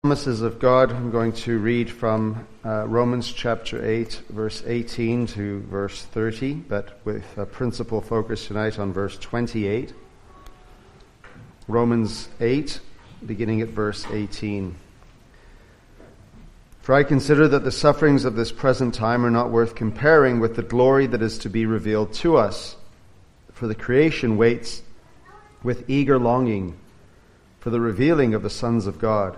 Promises of God. I'm going to read from Romans chapter 8, verse 18 to verse 30, but with a principal focus tonight on verse 28. Romans 8, beginning at verse 18. For I consider that the sufferings of this present time are not worth comparing with the glory that is to be revealed to us. For the creation waits with eager longing for the revealing of the sons of God.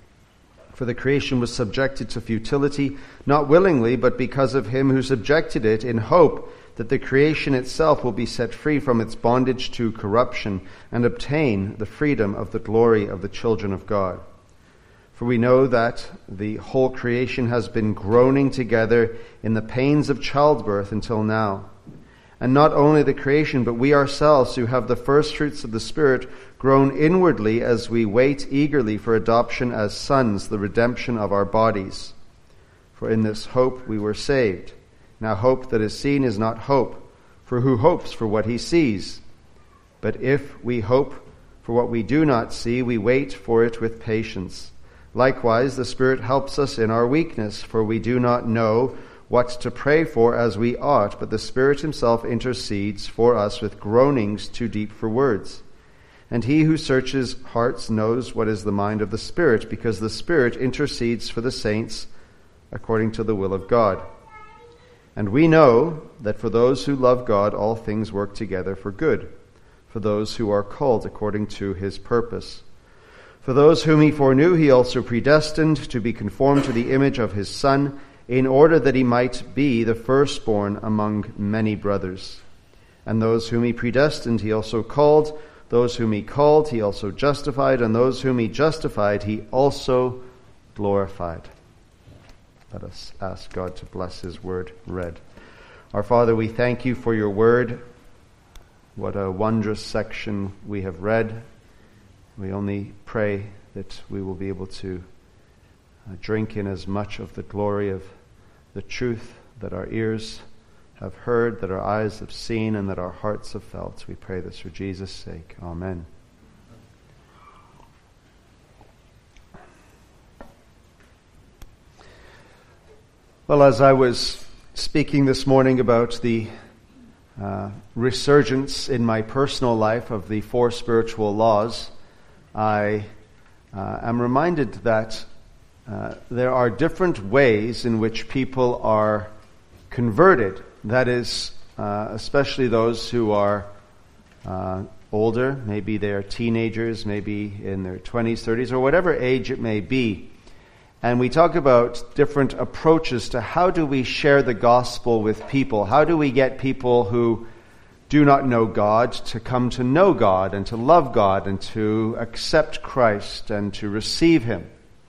For the creation was subjected to futility, not willingly, but because of him who subjected it, in hope that the creation itself will be set free from its bondage to corruption and obtain the freedom of the glory of the children of God. For we know that the whole creation has been groaning together in the pains of childbirth until now. And not only the creation, but we ourselves who have the first fruits of the Spirit groan inwardly as we wait eagerly for adoption as sons, the redemption of our bodies. For in this hope we were saved. Now hope that is seen is not hope, for who hopes for what he sees? But if we hope for what we do not see, we wait for it with patience. Likewise, the Spirit helps us in our weakness, for we do not know what to pray for as we ought, but the Spirit himself intercedes for us with groanings too deep for words. And he who searches hearts knows what is the mind of the Spirit, because the Spirit intercedes for the saints according to the will of God. And we know that for those who love God, all things work together for good, for those who are called according to his purpose. For those whom he foreknew, he also predestined to be conformed to the image of his Son, in order that he might be the firstborn among many brothers. And those whom he predestined, he also called. Those whom he called, he also justified. And those whom he justified, he also glorified. Let us ask God to bless his word read. Our Father, we thank you for your word. What a wondrous section we have read. We only pray that we will be able to drink in as much of the glory of the truth that our ears have heard, that our eyes have seen, and that our hearts have felt. We pray this for Jesus' sake. Amen. Well, as I was speaking this morning about the resurgence in my personal life of the four spiritual laws, I am reminded that there are different ways in which people are converted. That is, especially those who are older. Maybe they're teenagers, maybe in their 20s, 30s, or whatever age it may be. And we talk about different approaches to how do we share the gospel with people? How do we get people who do not know God to come to know God and to love God and to accept Christ and to receive him?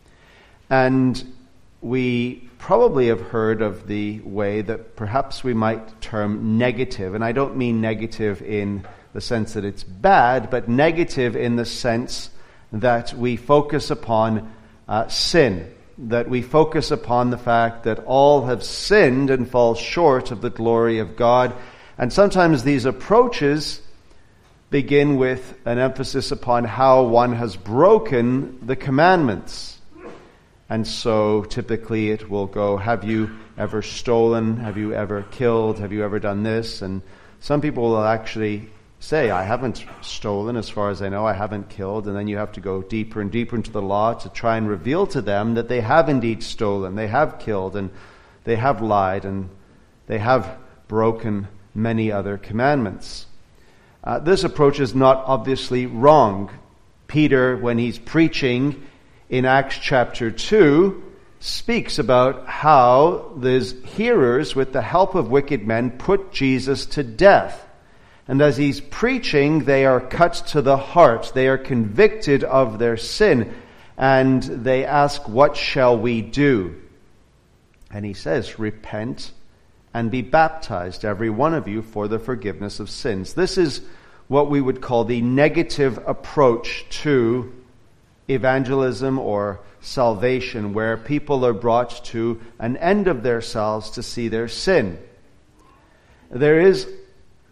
And we probably have heard of the way that perhaps we might term negative. And I don't mean negative in the sense that it's bad, but negative in the sense that we focus upon sin, that we focus upon the fact that all have sinned and fall short of the glory of God. And sometimes these approaches begin with an emphasis upon how one has broken the commandments. And so typically it will go, have you ever stolen? Have you ever killed? Have you ever done this? And some people will actually say, I haven't stolen as far as I know. I haven't killed. And then you have to go deeper and deeper into the law to try and reveal to them that they have indeed stolen. They have killed and they have lied and they have broken many other commandments. This approach is not obviously wrong. Peter, when he's preaching in Acts chapter 2, speaks about how these hearers, with the help of wicked men, put Jesus to death. And as he's preaching, they are cut to the heart. They are convicted of their sin. And they ask, what shall we do? And he says, repent and be baptized, every one of you, for the forgiveness of sins. This is what we would call the negative approach to evangelism or salvation, where people are brought to an end of themselves to see their sin. There is,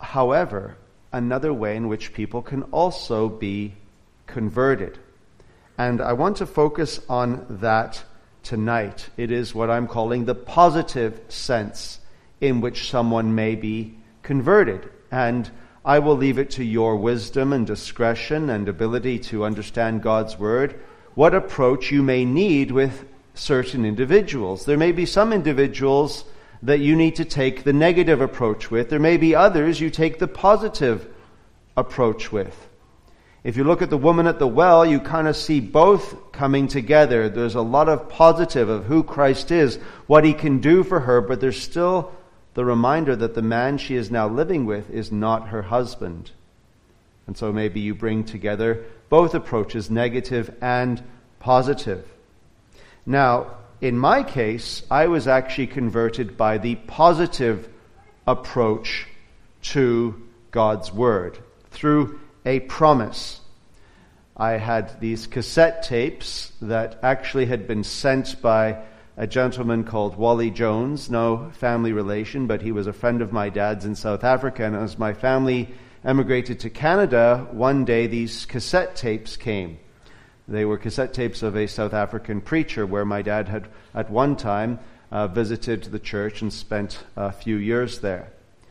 however, another way in which people can also be converted. And I want to focus on that tonight. It is what I'm calling the positive sense in which someone may be converted. And I will leave it to your wisdom and discretion and ability to understand God's word, what approach you may need with certain individuals. There may be some individuals that you need to take the negative approach with. There may be others you take the positive approach with. If you look at the woman at the well, you kind of see both coming together. There's a lot of positive of who Christ is, what he can do for her, but there's still the reminder that the man she is now living with is not her husband. And so maybe you bring together both approaches, negative and positive. Now, in my case, I was actually converted by the positive approach to God's word, through a promise. I had these cassette tapes that actually had been sent by a gentleman called Wally Jones, no family relation, but he was a friend of my dad's in South Africa, and as my family emigrated to Canada, one day these cassette tapes came. They were cassette tapes of a South African preacher where my dad had at one time visited the church and spent a few years there.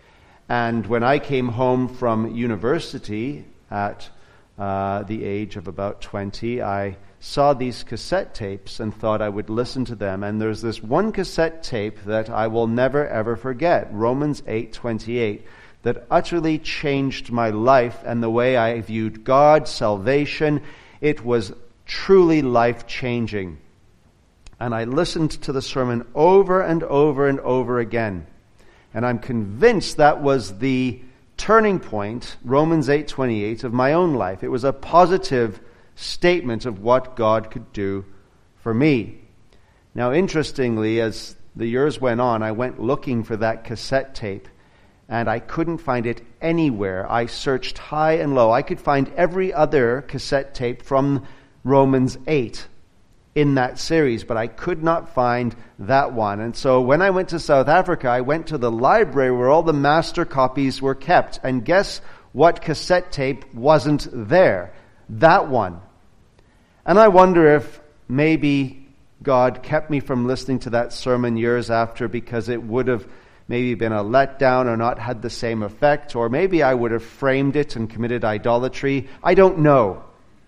And when I came home from university at the age of about 20, I saw these cassette tapes and thought I would listen to them. And there's this one cassette tape that I will never ever forget, Romans 8:28, that utterly changed my life and the way I viewed God, salvation. It was truly life-changing. And I listened to the sermon over and over and over again. And I'm convinced that was the turning point, Romans 8:28, of my own life. It was a positive statement of what God could do for me. Now, interestingly, as the years went on, I went looking for that cassette tape, and I couldn't find it anywhere. I searched high and low. I could find every other cassette tape from Romans 8 in that series, but I could not find that one. And so when I went to South Africa, I went to the library where all the master copies were kept. And guess what cassette tape wasn't there? That one. And I wonder if maybe God kept me from listening to that sermon years after because it would have maybe been a letdown or not had the same effect, or maybe I would have framed it and committed idolatry. I don't know.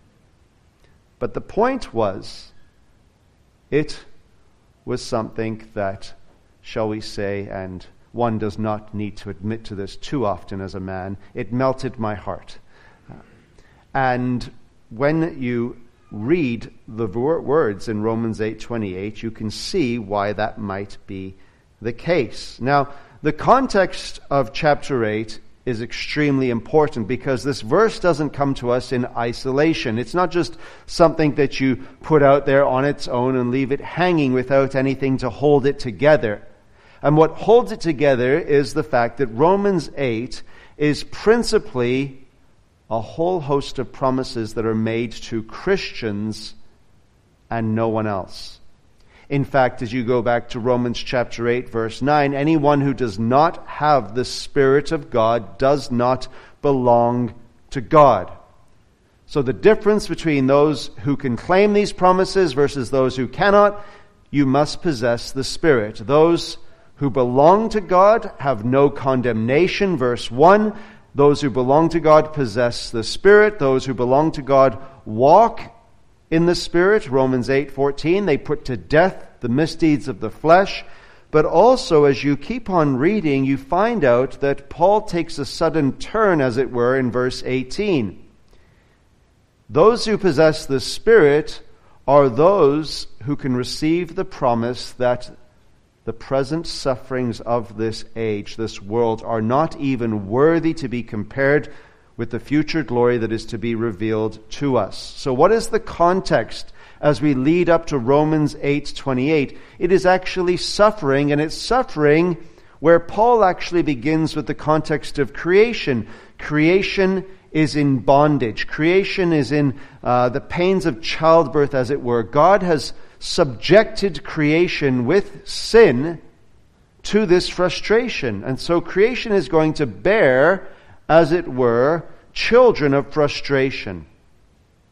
But the point was, it was something that, shall we say, and one does not need to admit to this too often as a man, it melted my heart. And when you read the words in Romans 8:28, you can see why that might be the case. Now, the context of chapter 8 is extremely important because this verse doesn't come to us in isolation. It's not just something that you put out there on its own and leave it hanging without anything to hold it together. And what holds it together is the fact that Romans 8 is principally a whole host of promises that are made to Christians and no one else. In fact, as you go back to Romans chapter 8, verse 9, anyone who does not have the Spirit of God does not belong to God. So the difference between those who can claim these promises versus those who cannot, you must possess the Spirit. Those who belong to God have no condemnation, verse 1. Those who belong to God possess the Spirit. Those who belong to God walk in the Spirit, Romans 8:14, they put to death the misdeeds of the flesh. But also, as you keep on reading, you find out that Paul takes a sudden turn, as it were, in verse 18. Those who possess the Spirit are those who can receive the promise that the present sufferings of this age, this world, are not even worthy to be compared with the future glory that is to be revealed to us. So what is the context as we lead up to Romans 8:28? It is actually suffering, and it's suffering where Paul actually begins with the context of creation. Creation is in bondage. Creation is in the pains of childbirth, as it were. God has subjected creation with sin to this frustration. And so creation is going to bear, as it were, children of frustration.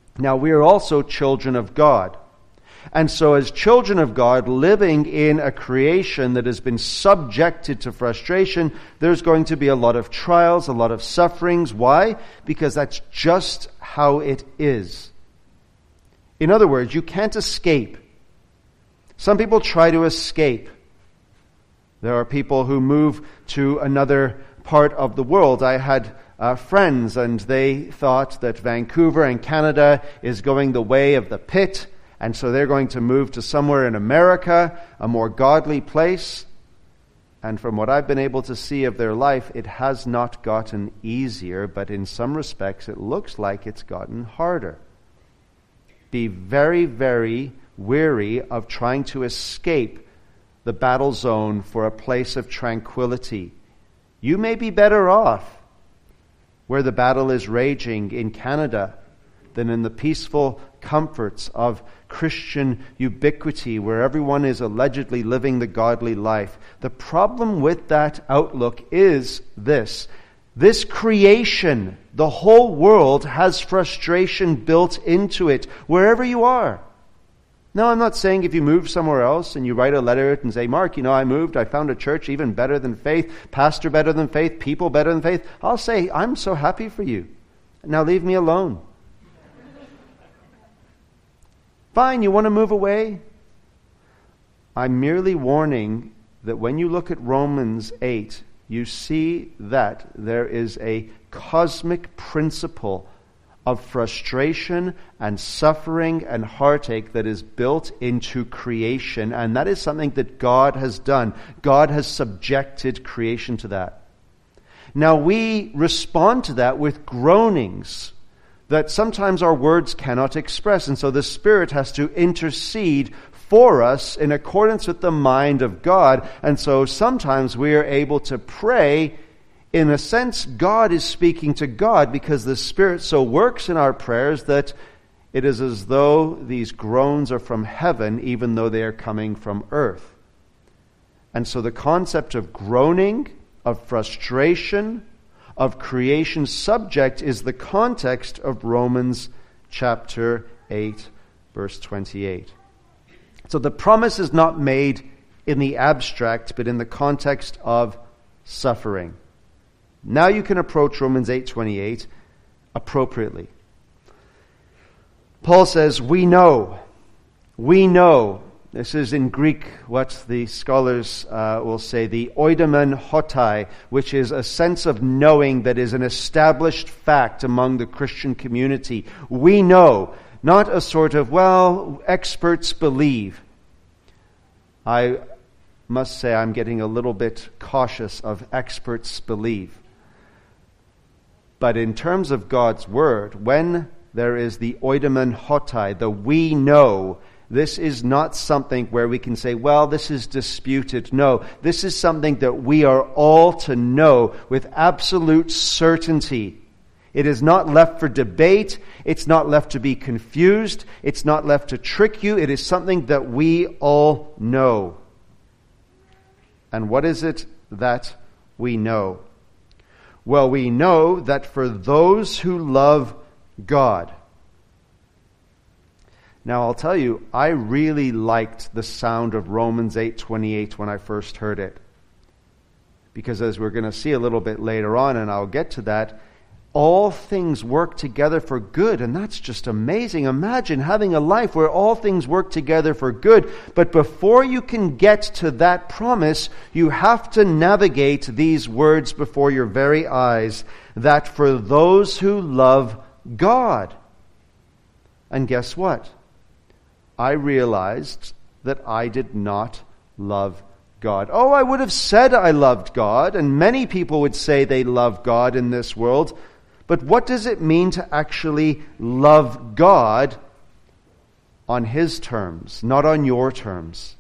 Now, we are also children of God. And so as children of God, living in a creation that has been subjected to frustration, there's going to be a lot of trials, a lot of sufferings. Why? Because that's just how it is. In other words, you can't escape. Some people try to escape. There are people who move to another part of the world. I had friends, and they thought that Vancouver and Canada is going the way of the pit, and so they're going to move to somewhere in America, a more godly place. And from what I've been able to see of their life, it has not gotten easier, but in some respects it looks like it's gotten harder. Be very, very weary of trying to escape the battle zone for a place of tranquility. You may be better off where the battle is raging in Canada than in the peaceful comforts of Christian ubiquity where everyone is allegedly living the godly life. The problem with that outlook is this. This creation, the whole world, has frustration built into it wherever you are. Now, I'm not saying if you move somewhere else and you write a letter and say, Mark, I moved, I found a church even better than faith, pastor better than faith, people better than faith. I'll say, I'm so happy for you. Now leave me alone. Fine, you want to move away? I'm merely warning that when you look at Romans 8, you see that there is a cosmic principle of frustration and suffering and heartache that is built into creation, and that is something that God has done. God has subjected creation to that. Now we respond to that with groanings that sometimes our words cannot express, and so the Spirit has to intercede for us in accordance with the mind of God, and so sometimes we are able to pray. In a sense, God is speaking to God because the Spirit so works in our prayers that it is as though these groans are from heaven, even though they are coming from earth. And so the concept of groaning, of frustration, of creation subject is the context of Romans chapter 8, verse 28. So the promise is not made in the abstract, but in the context of suffering. Now you can approach Romans 8:28 appropriately. Paul says, we know. This is in Greek what the scholars will say, the oidemen hotai, which is a sense of knowing that is an established fact among the Christian community. We know, not a sort of, experts believe. I must say I'm getting a little bit cautious of experts believe. But in terms of God's Word, when there is the oidemen hotai, the we know, this is not something where we can say, this is disputed. No, this is something that we are all to know with absolute certainty. It is not left for debate. It's not left to be confused. It's not left to trick you. It is something that we all know. And what is it that we know? Well, we know that for those who love God. Now, I'll tell you, I really liked the sound of Romans 8:28 when I first heard it. Because as we're going to see a little bit later on, and I'll get to that, all things work together for good, and that's just amazing. Imagine having a life where all things work together for good, but before you can get to that promise, you have to navigate these words before your very eyes, that for those who love God. And guess what? I realized that I did not love God. I would have said I loved God, and many people would say they love God in this world. But what does it mean to actually love God on His terms, not on your terms?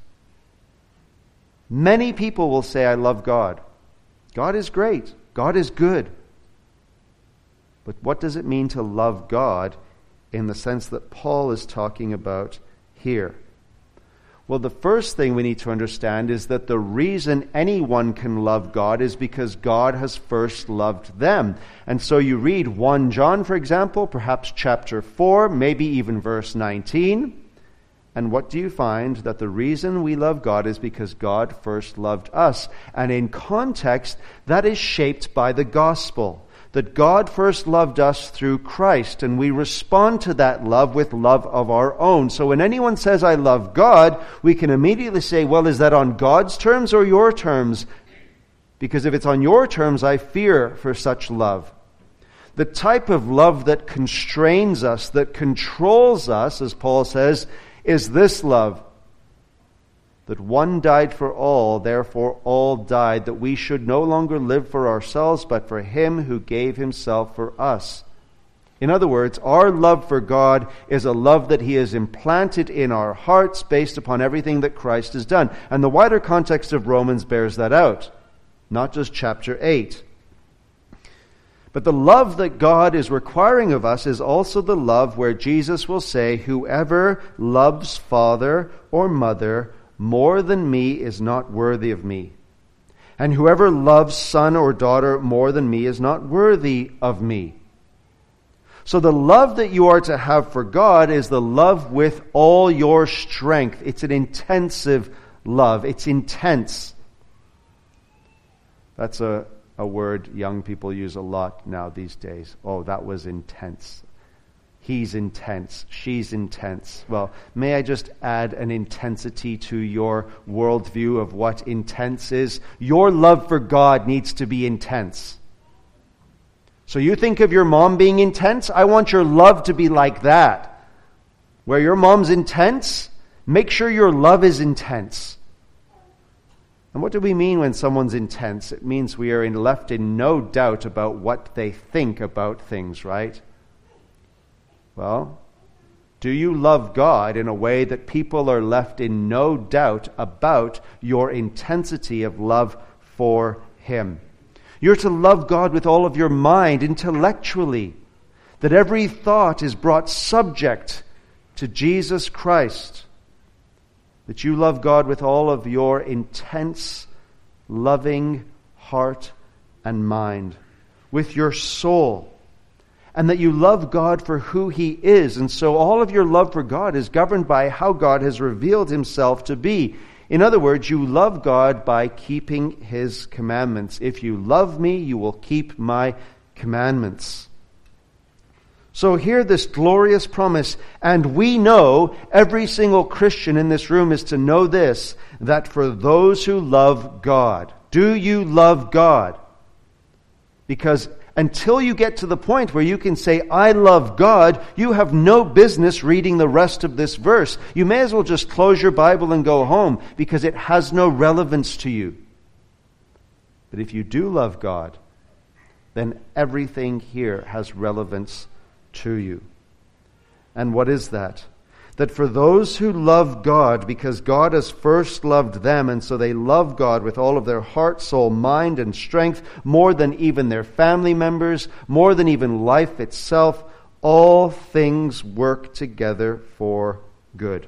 Many people will say, I love God. God is great. God is good. But what does it mean to love God in the sense that Paul is talking about here? Well, the first thing we need to understand is that the reason anyone can love God is because God has first loved them. And so you read 1 John, for example, perhaps chapter 4, maybe even verse 19. And what do you find? That the reason we love God is because God first loved us. And in context, that is shaped by the gospel. That God first loved us through Christ, and we respond to that love with love of our own. So when anyone says, I love God, we can immediately say, well, is that on God's terms or your terms? Because if it's on your terms, I fear for such love. The type of love that constrains us, that controls us, as Paul says, is this love. That one died for all, therefore all died, that we should no longer live for ourselves, but for him who gave himself for us. In other words, our love for God is a love that he has implanted in our hearts based upon everything that Christ has done. And the wider context of Romans bears that out, not just chapter 8. But the love that God is requiring of us is also the love where Jesus will say, whoever loves father or mother more than me is not worthy of me. And whoever loves son or daughter more than me is not worthy of me. So the love that you are to have for God is the love with all your strength. It's an intensive love. It's intense. That's a word young people use a lot now these days. Oh, that was intense. He's intense. She's intense. Well, may I just add an intensity to your worldview of what intense is? Your love for God needs to be intense. So you think of your mom being intense? I want your love to be like that. Where your mom's intense, make sure your love is intense. And what do we mean when someone's intense? It means we are left in no doubt about what they think about things, right? Well, do you love God in a way that people are left in no doubt about your intensity of love for him? You're to love God with all of your mind, intellectually, that every thought is brought subject to Jesus Christ, that you love God with all of your intense, loving heart and mind, with your soul, and that you love God for who he is. And so all of your love for God is governed by how God has revealed himself to be. In other words, you love God by keeping his commandments. If you love me, you will keep my commandments. So hear this glorious promise, and we know, every single Christian in this room is to know this, that for those who love God, do you love God? Because until you get to the point where you can say, I love God, you have no business reading the rest of this verse. You may as well just close your Bible and go home, because it has no relevance to you. But if you do love God, then everything here has relevance to you. And what is that? That for those who love God, because God has first loved them, and so they love God with all of their heart, soul, mind, and strength, more than even their family members, more than even life itself, all things work together for good.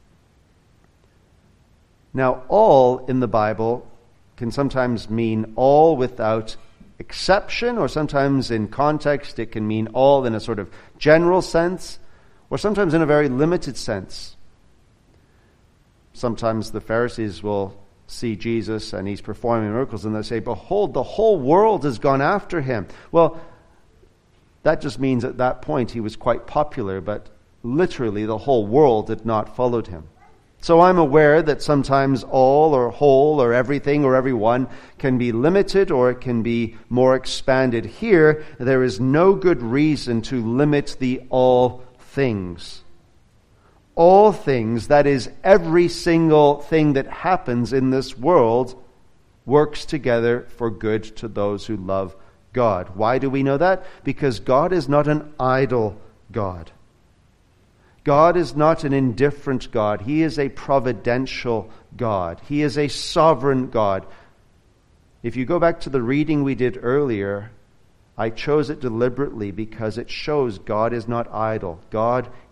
Now, all in the Bible can sometimes mean all without exception, or sometimes in context it can mean all in a sort of general sense, or sometimes in a very limited sense. Sometimes the Pharisees will see Jesus and he's performing miracles and they'll say, behold, the whole world has gone after him. Well, that just means at that point he was quite popular, but literally the whole world had not followed him. So I'm aware that sometimes all or whole or everything or everyone can be limited, or it can be more expanded. Here, there is no good reason to limit the all things. All things, that is, every single thing that happens in this world, works together for good to those who love God. Why do we know that? Because God is not an idle God. God is not an indifferent God. He is a providential God. He is a sovereign God. If you go back to the reading we did earlier, I chose it deliberately because it shows God is not idle. God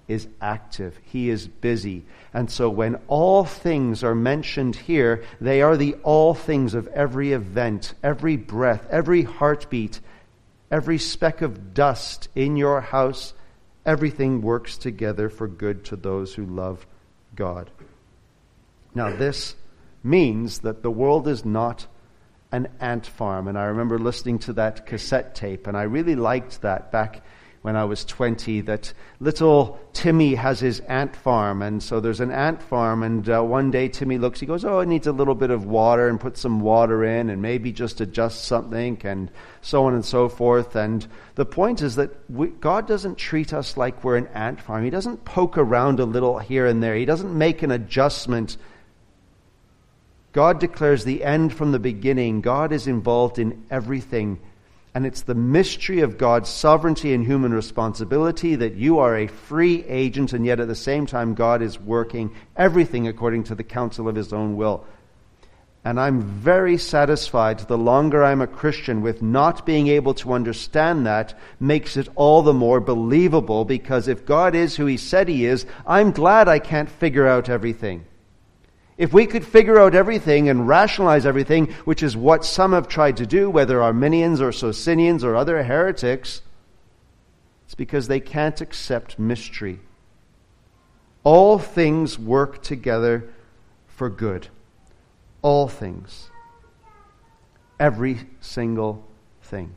is active. He is busy. And so when all things are mentioned here, they are the all things of every event, every breath, every heartbeat, every speck of dust in your house. Everything works together for good to those who love God. Now this means that the world is not an ant farm. And I remember listening to that cassette tape, and I really liked that back when I was 20, that little Timmy has his ant farm. And so there's an ant farm, and one day Timmy looks, he goes, oh, it needs a little bit of water, and put some water in, and maybe just adjust something, and so on and so forth. And the point is that God doesn't treat us like we're an ant farm. He doesn't poke around a little here and there. He doesn't make an adjustment. God declares the end from the beginning. God is involved in everything. And it's the mystery of God's sovereignty and human responsibility that you are a free agent, and yet at the same time God is working everything according to the counsel of his own will. And I'm very satisfied the longer I'm a Christian with not being able to understand that makes it all the more believable, because if God is who he said he is, I'm glad I can't figure out everything. If we could figure out everything and rationalize everything, which is what some have tried to do, whether Arminians or Socinians or other heretics, it's because they can't accept mystery. All things work together for good. All things. Every single thing.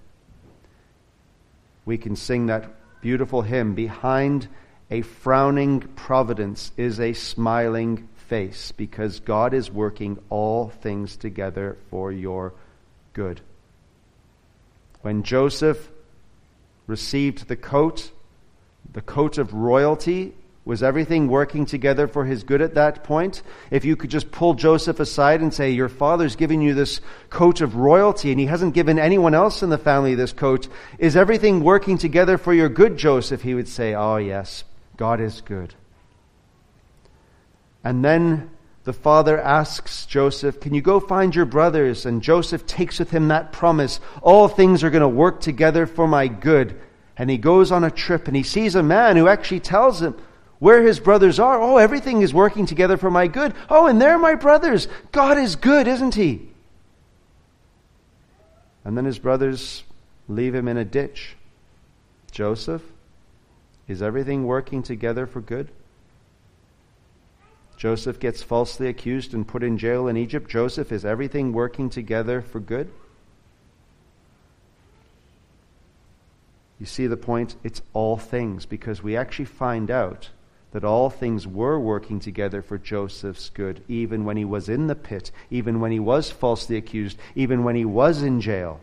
We can sing that beautiful hymn, behind a frowning providence is a smiling face, because God is working all things together for your good. When Joseph received the coat of royalty, was everything working together for his good at that point? If you could just pull Joseph aside and say, your father's giving you this coat of royalty and he hasn't given anyone else in the family this coat, is everything working together for your good, Joseph? He would say, oh yes, God is good. And then the father asks Joseph, can you go find your brothers? And Joseph takes with him that promise, all things are going to work together for my good. And he goes on a trip and he sees a man who actually tells him where his brothers are. Oh, everything is working together for my good. Oh, and they're my brothers. God is good, isn't he? And then his brothers leave him in a ditch. Joseph, is everything working together for good? Joseph gets falsely accused and put in jail in Egypt. Joseph, is everything working together for good? You see the point? It's all things, because we actually find out that all things were working together for Joseph's good, even when he was in the pit, even when he was falsely accused, even when he was in jail.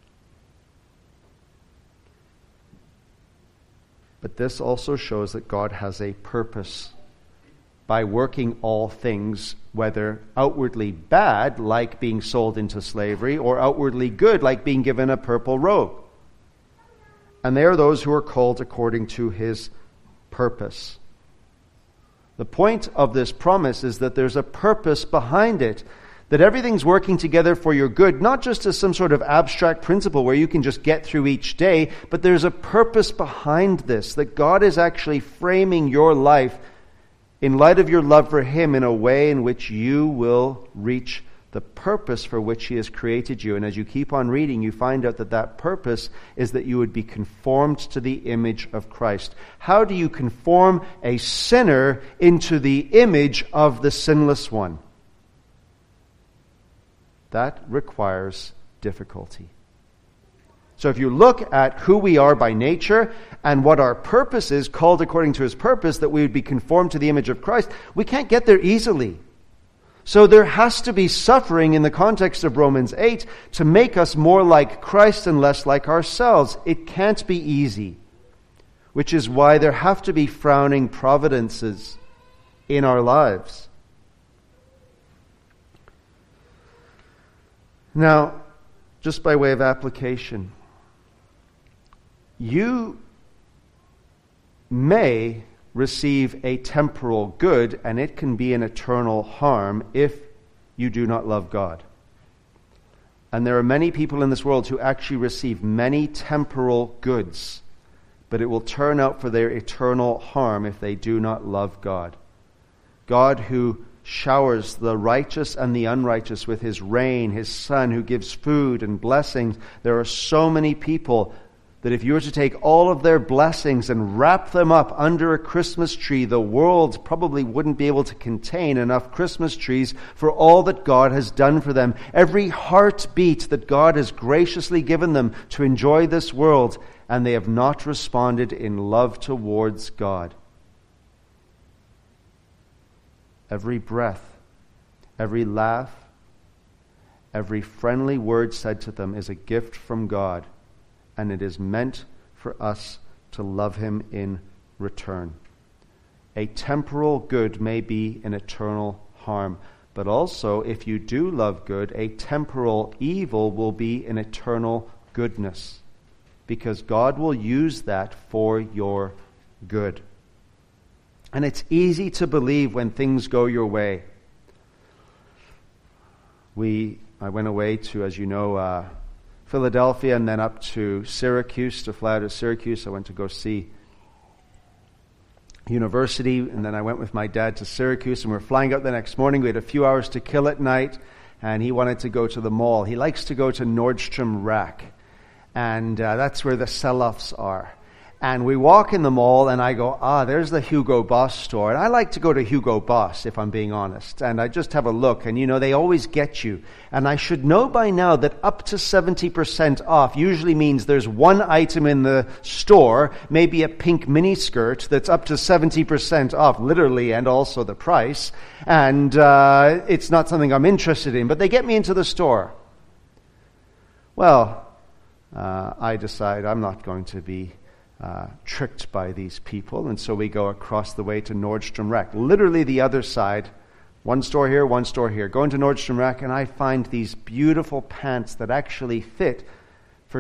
But this also shows that God has a purpose by working all things, whether outwardly bad, like being sold into slavery, or outwardly good, like being given a purple robe. And they are those who are called according to his purpose. The point of this promise is that there's a purpose behind it, that everything's working together for your good, not just as some sort of abstract principle where you can just get through each day, but there's a purpose behind this, that God is actually framing your life in light of your love for him in a way in which you will reach the purpose for which he has created you. And as you keep on reading, you find out that that purpose is that you would be conformed to the image of Christ. How do you conform a sinner into the image of the sinless one? That requires difficulty. So if you look at who we are by nature and what our purpose is, called according to his purpose, that we would be conformed to the image of Christ, we can't get there easily. So there has to be suffering in the context of Romans 8 to make us more like Christ and less like ourselves. It can't be easy, which is why there have to be frowning providences in our lives. Now, just by way of application, you may receive a temporal good, and it can be an eternal harm if you do not love God. And there are many people in this world who actually receive many temporal goods, but it will turn out for their eternal harm if they do not love God. God who showers the righteous and the unrighteous with his rain, his sun, who gives food and blessings. There are so many people that if you were to take all of their blessings and wrap them up under a Christmas tree, the world probably wouldn't be able to contain enough Christmas trees for all that God has done for them. Every heartbeat that God has graciously given them to enjoy this world, and they have not responded in love towards God. Every breath, every laugh, every friendly word said to them is a gift from God, and it is meant for us to love him in return. A temporal good may be an eternal harm, but also, if you do love good, a temporal evil will be an eternal goodness, because God will use that for your good. And it's easy to believe when things go your way. I went away to, as you know, Philadelphia and then up to Syracuse, to fly out of Syracuse. I went to go see university, and then I went with my dad to Syracuse, and we were flying out the next morning. We had a few hours to kill at night, and he wanted to go to the mall. He likes to go to Nordstrom Rack, and that's where the sell-offs are. And we walk in the mall, and I go, there's the Hugo Boss store. And I like to go to Hugo Boss, if I'm being honest. And I just have a look, and they always get you. And I should know by now that up to 70% off usually means there's one item in the store, maybe a pink miniskirt, that's up to 70% off, literally, and also the price. And it's not something I'm interested in, but they get me into the store. Well, I decide I'm not going to be tricked by these people, and so we go across the way to Nordstrom Rack, literally the other side, one store here, one store here. Go into Nordstrom Rack, and I find these beautiful pants that actually fit for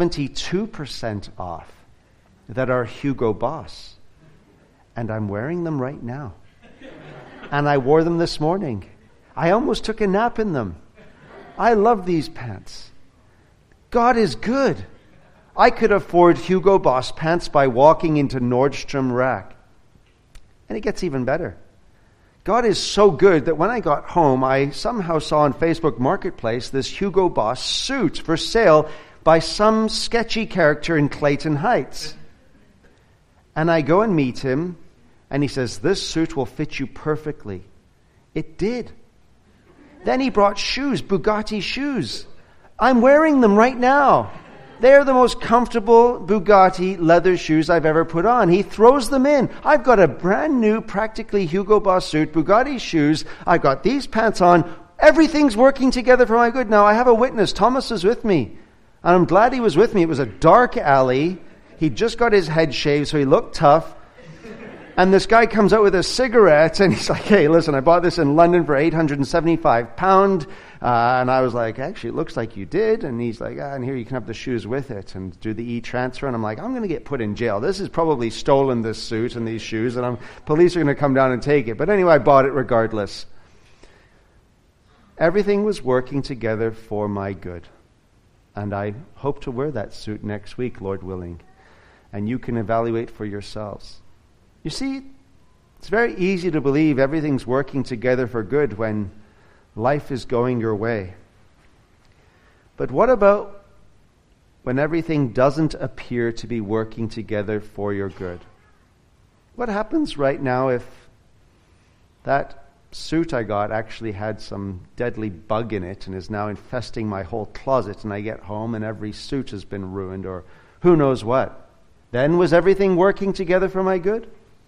72% off that are Hugo Boss, and I'm wearing them right now, and I wore them this morning. I almost took a nap in them. I love these pants. God is good. I could afford Hugo Boss pants by walking into Nordstrom Rack. And it gets even better. God is so good that when I got home, I somehow saw on Facebook Marketplace this Hugo Boss suit for sale by some sketchy character in Clayton Heights. And I go and meet him, and he says, "This suit will fit you perfectly." It did. Then he brought shoes, Bugatti shoes. I'm wearing them right now. They're the most comfortable Bugatti leather shoes I've ever put on. He throws them in. I've got a brand new, practically Hugo Boss suit, Bugatti shoes. I've got these pants on. Everything's working together for my good. Now, I have a witness. Thomas is with me. And I'm glad he was with me. It was a dark alley. He'd just got his head shaved, so he looked tough. And this guy comes out with a cigarette, and he's like, "Hey, listen, I bought this in London for £875. And I was like, "Actually, it looks like you did." And he's like, "And here you can have the shoes with it and do the e-transfer." And I'm like, I'm going to get put in jail. This is probably stolen, this suit and these shoes, and police are going to come down and take it. But anyway, I bought it regardless. Everything was working together for my good. And I hope to wear that suit next week, Lord willing. And you can evaluate for yourselves. You see, it's very easy to believe everything's working together for good when life is going your way. But what about when everything doesn't appear to be working together for your good? What happens right now if that suit I got actually had some deadly bug in it and is now infesting my whole closet, and I get home and every suit has been ruined, or who knows what? Then was everything working together for my good?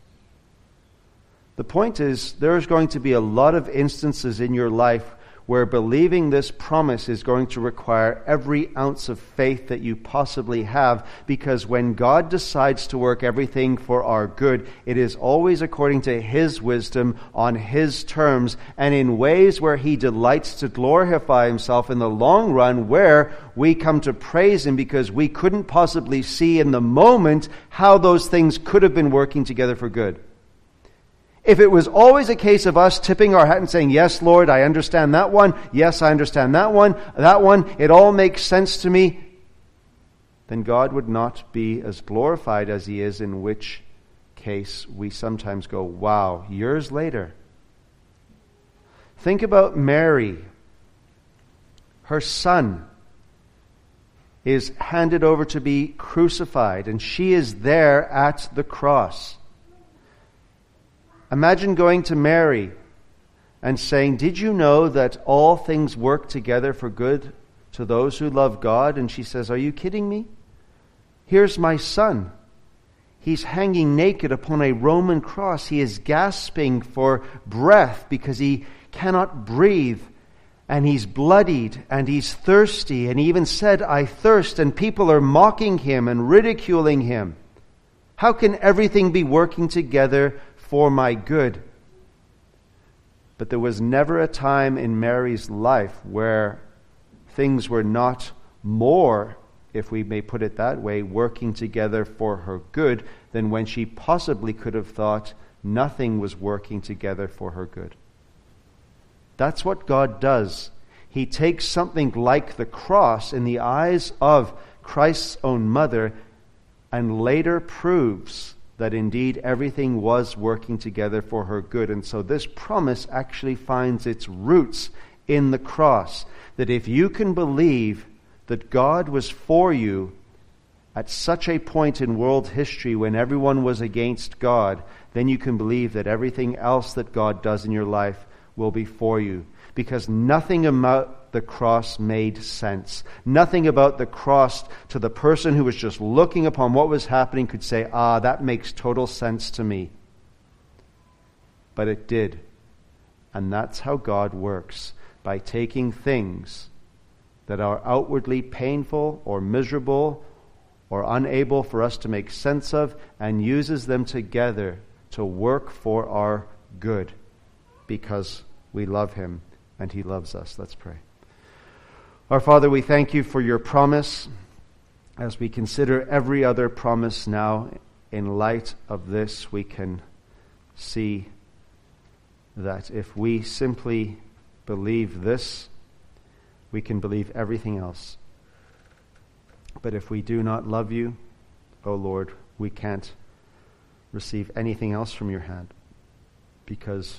The point is, there's going to be a lot of instances in your life where believing this promise is going to require every ounce of faith that you possibly have, because when God decides to work everything for our good, it is always according to His wisdom, on His terms, and in ways where He delights to glorify Himself in the long run, where we come to praise Him because we couldn't possibly see in the moment how those things could have been working together for good. If it was always a case of us tipping our hat and saying, "Yes, Lord, I understand that one. Yes, I understand that one. It all makes sense to me," then God would not be as glorified as he is, in which case we sometimes go, wow, years later. Think about Mary. Her son is handed over to be crucified, and she is there at the cross. Imagine going to Mary and saying, did you know that all things work together for good to those who love God? And she says, are you kidding me? Here's my son. He's hanging naked upon a Roman cross. He is gasping for breath because he cannot breathe. And he's bloodied and he's thirsty. And he even said, I thirst. And people are mocking him and ridiculing him. How can everything be working together for my good? But there was never a time in Mary's life where things were not more, if we may put it that way, working together for her good than when she possibly could have thought nothing was working together for her good. That's what God does. He takes something like the cross in the eyes of Christ's own mother and later proves that indeed everything was working together for her good. And so this promise actually finds its roots in the cross. That if you can believe that God was for you at such a point in world history when everyone was against God, then you can believe that everything else that God does in your life will be for you. Because nothing about the cross made sense. Nothing about the cross to the person who was just looking upon what was happening could say, that makes total sense to me. But it did. And that's how God works. By taking things that are outwardly painful or miserable or unable for us to make sense of and uses them together to work for our good because we love him and he loves us. Let's pray. Our Father, we thank you for your promise. As we consider every other promise now, in light of this, we can see that if we simply believe this, we can believe everything else. But if we do not love you, O Lord, we can't receive anything else from your hand, because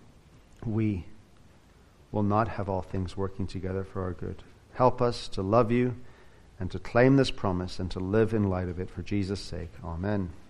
we will not have all things working together for our good. Help us to love you and to claim this promise and to live in light of it for Jesus' sake. Amen.